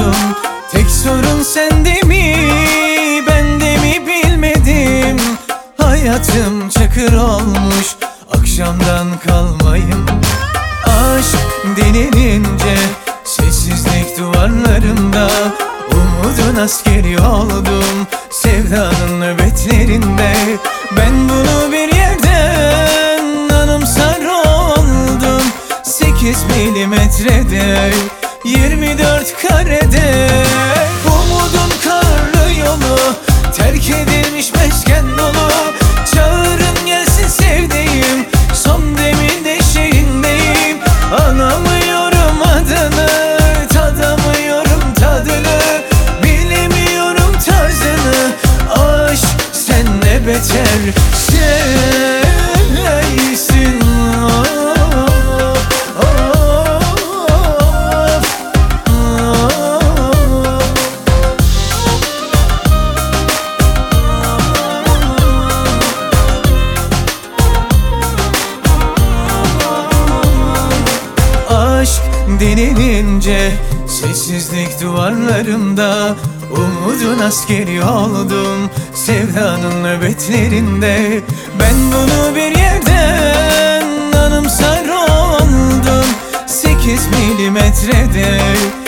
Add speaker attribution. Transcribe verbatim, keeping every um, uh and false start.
Speaker 1: oldum. Tek sorun sende mi, bende mi bilmedim. Hayatım çakır olmuş, akşamdan kalmayım. Aşk denilince sessizlik duvarlarında, umudun askeri oldum sevdanın nöbetlerinde. Ben bunu bir yerden anımsar oldum. Sekiz milimetrede, yirmi dört karede. Umudun karlı yolu, terk edilmiş mesken dolu. Çağırın gelsin sevdiğim, son demin eşiğindeyim. Anamıyorum adını, tadamıyorum tadını, bilemiyorum tarzını. Aşk sen ne beter şeysin. Aşk denilince sessizlik duvarlarında, umudun askeri oldum sevdanın nöbetlerinde. Ben bunu bir yerden anımsar oldum. Sekiz milimetrede,